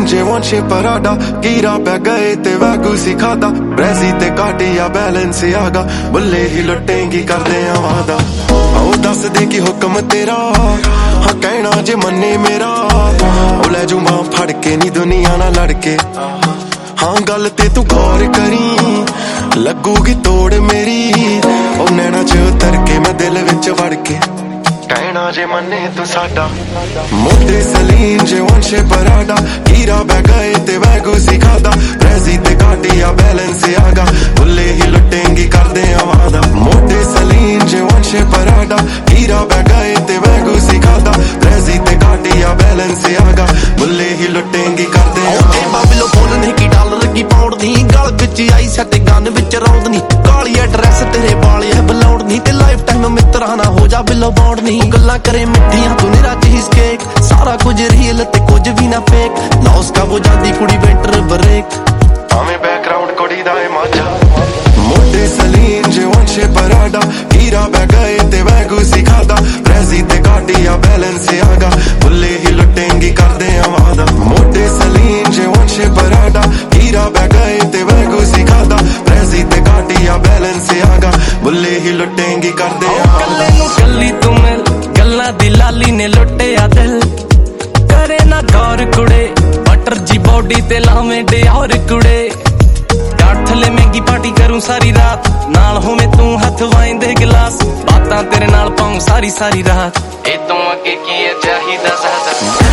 ਜੇ ਵੰਸ਼ੇ ਪਰਾਡਾ ਕੀਰਾ ਪੈ ਗਏ ਤੇ ਵਾਗੂ ਸਿਖਾਦਾ ਬ੍ਰੈਜ਼ੀ ਤੇ ਕਾਟਿਆ ਬੈਲੈਂਸ ਆਗਾ ਬੁੱਲੇ ਹੀ ਲੁੱਟੇਂਗੀ ਕਰਦੇ ਆ ਵਾਦਾ ਉਹ ਦੱਸ ਦੇ ਕੀ ਹੁਕਮ ਤੇਰਾ ਹਾਂ ਕਹਿਣਾ ਜੇ ਮੰਨੇ ਮੇਰਾ ਉਹ ਲੈ ਜੂ ਮਾਂ ਫੜ ਕੇ ਨੀ ਦੁਨੀਆ ਨਾਲ ਲੜ ਕੇ ਹਾਂ ਗੱਲ ਤੇ ਤੂੰ ਗੌਰ ਕਰੀ ਲੱਗੂਗੀ ਤੋੜ ਮੇਰੀ ਉਹ ਨੈਣਾ ਚ ਉਤਰ ਕੇ ਮੈਂ ਦਿਲ ਵਿੱਚ ਵੜ ਕੇ ਕਹਿਣਾ ਜੇ ਮੰਨੇ ਤੂੰ ਸਾਡਾ ਮੋਢੇ ਸਲੀਮ ਜੇ ਵੰਸ਼ੇ ਪਰਾਡਾ ਹੀਰਾ ਬਹਿ ਗਏ ਤੇ ਵੈਗੂ ਸਿਖਾਦਾ ਬ੍ਰੈਜ਼ੀ ਤੇ ਕਾਟਿਆ ਬੈਲੈਂਸ ਆਗਾ ਬੁੱਲੇ ਹੀ ਲੁੱਟੇਂਗੀ ਕਰਦੇ ਆ ਵਾਦਾ ਮੋਢੇ ਸਲੀਮ ਜੇ ਵੰਸ਼ੇ ਪਰਾਡਾ ਹੀਰਾ ਬਹਿ ਗਏ ਤੇ ਵੈਗੂ ਸਿਖਾਦਾ ਬ੍ਰੈਜ਼ੀ ਤੇ ਕਾਟਿਆ ਬੈਲੈਂਸ ਆਗਾ ਬੁੱਲੇ ਹੀ ਲੁੱਟੇਂਗੀ ਕਰਦੇ ਆ ਬਾਬਲੋ ਫੋਨ ਨਹੀਂ ਕੀ ਡਾਲਰ ਕੀ ਪਾਉਣ ਦੀ ਗਲ ਵਿੱਚ ਆਈ ਸੱਟ ਗਨ ਵਿੱਚ ਰੌਂਦ ਨਹੀਂ ਕਾਲੀ ਐਡਰੈਸ ਤੇਰੇ ਵਾਲੇ ਹੈ ਬਲੌੜ ਨਹੀਂ ਤੇ ਲਾਈਫ ਟਾਈਮ ਮਿੱਤਰਾਂ ਨਾ ਹੋ ਜਾ ਬਿਲੋ ਬੌਂਡ ਨਹੀਂ ਗੱਲਾਂ ਕਰੇ ਮਿੱਠੀਆਂ ਤੂੰ ਨਿਰਾ ਚੀਜ਼ ਕੇਕ ਸਾਰਾ ਕੁਝ ਰੀਅਲ ਤੇ ਕੁਝ ਵੀ ਨਾ ਫੇਕ ਲੌਸ ਕਾ ਹੋ ਜਾਂਦੀ ਕੁੜੀ ਵਿੰਟਰ ਬ੍ਰੇਕ ਆਵੇਂ ਬੈਕਗ੍ਰਾਉਂਡ ਕੁੜੀ ਦਾ ਏ ਮਾਝਾ ਮੋਢੇ ਸਲੀਮ ਜੇ ਵੰਸ਼ੇ ਪਰਾਡਾ ਹੀਰਾ ਬਹਿ ਗਏ ਤੇ ਵੈਗੂ ਸਿਖਾਦਾ ਬ੍ਰੈਜ਼ੀ ਤੇ ਕਾਟਿਆ ਬੈਲੈਂਸ ਆਗਾ ਬੁੱਲੇ ਹੀ ਲੁੱਟੇਂਗੀ ਕਰਦੇ ਆ ਵਾਦਾ ਮੋਢੇ ਸਲੀਮ ਜੇ ਵੰਸ਼ੇ ਪਰਾਡਾ ਹੀਰਾ ਬਹਿ ਗਏ ਤੇ ਵੈਗੂ ਸਿਖਾਦਾ ਬ੍ਰੈਜ਼ੀ ਤੇ ਕਾਟਿਆ ਬੈਲੈਂਸ ਆਗਾ ਬੁੱਲੇ ਹੀ ਲੁੱਟੇਂਗੀ ਕਰਦੇ ਆ ਕੱਲੇ ਨੂੰ ਕੱਲੀ ਤੂੰ ਮਿਲ ਗੱਲਾਂ ਦੀ ਲਾਲੀ ਨੇ ਲੁੱਟਿਆ ਦਿਲ ਕਰੇ ਨਾ ਗੌਰ ਕੁੜੇ ਬਟਰ ਜੀ ਬੋਡੀ ਤੇ ਲਾਵੇਂ ਡਿਓਰ ਕੁੜੇ ਥੱਲੇ ਮਹਿੰਗੀ ਪਾਰਟੀ ਕਰੂੰ ਸਾਰੀ ਰਾਤ ਨਾਲ ਹੋਵੇਂ ਤੂੰ ਹੱਥ ਵਾਈਂਦੇ ਗਲਾਸ ਬਾਤਾਂ ਤੇਰੇ ਨਾਲ ਪਾਉਂ ਸਾਰੀ ਰਾਤ ਇਹ ਤੋਂ ਅੱਗੇ ਕੀ ਹੈ ਚਾਹੀਦਾ ਜ਼ਿਆਦਾ